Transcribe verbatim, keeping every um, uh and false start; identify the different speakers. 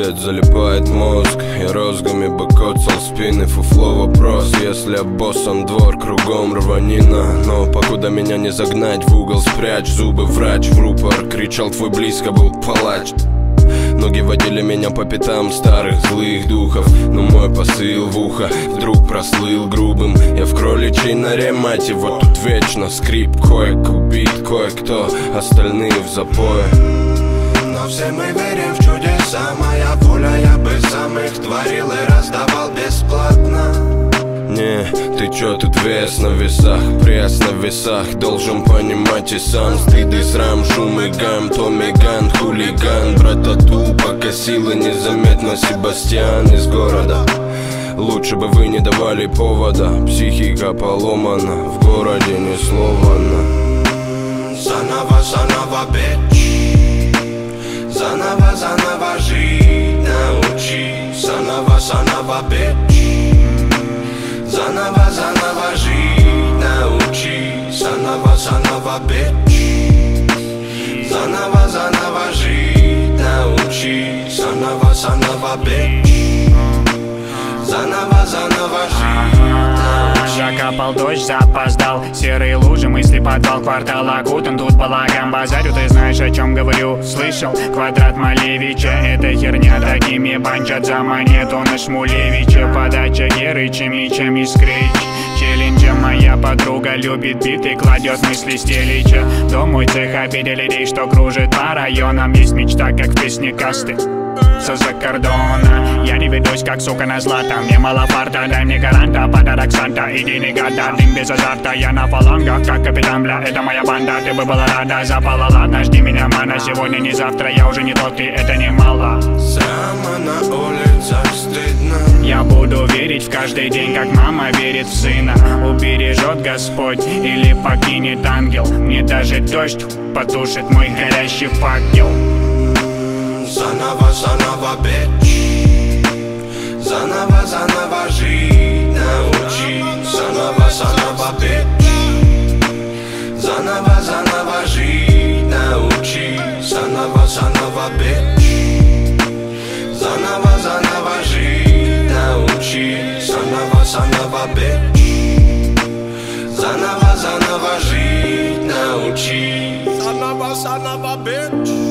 Speaker 1: ответ залипает мозг. Я розгами бы коцал спины, фуфло вопрос. Если обоссан двор, кругом рванина. Но покуда меня не загнать в угол, спрячь зубы, врач в рупор. Кричал, твой близко был палач. Ноги водили меня по пятам старых злых духов, но мой посыл в ухо вдруг прослыл грубым. Я в кроличьей норе, мать его, тут вечно скрип. Коек убит, кое-кто, остальные в запое.
Speaker 2: Но все мы верим в чудеса, моя воля, я бы сам их творил и раздавал бесплатно.
Speaker 1: Не, ты чё, тут вес на весах, пресс на весах. Должен понимать и сам, стыд и срам, шум и гам. Томми Ган, хулиган, братату, пока силы незаметно. Себастьян из города, лучше бы вы не давали повода. Психика поломана, в городе ни слова на.
Speaker 2: Заново, заново, бич, заново, заново жить научи. Заново, заново, бич, заново, заново жить научи. Заново, заново, бич, заново, заново жить научи. Заново, заново, бич, заново, заново жить научи.
Speaker 3: Закапал дождь, запоздал. Серые лужи, мысли, подвал, квартал окутан. Тут балаган, базарю, ты знаешь, о чем говорю. Слышал? Квадрат Малевича, это херня. Такими банчат за монету на Шмулевича. Подача Геры, Чемичем и Скрич. Челленджа моя подруга любит биты, кладет мысли стелича. Дом мой цех, обидели людей, что кружит по районам. Есть мечта, как в песне Касты. Все за кордона. Я не ведусь, как сука на злато. Мне мало фарта, дай мне гаранта. Подарок Санта, иди не гада. Дым без азарта, я на фалангах, как капитан, бля. Это моя банда, ты бы была рада. Запала, ладно, жди меня, мана. Сегодня не завтра, я уже не тот, и это немало.
Speaker 2: Сама на улицах стыдно.
Speaker 3: Я буду верить в каждый день, как мама верит в сына. Убережет Господь или покинет ангел. Мне даже дождь потушит мой горящий факел.
Speaker 2: Заново, заново, бич, заново, заново жить научи. Заново, заново, бич, заново, заново жить научи. Заново, заново, бич, заново, заново жить научи. Заново, заново, бич, заново, заново жить научи. Заново, заново, бич.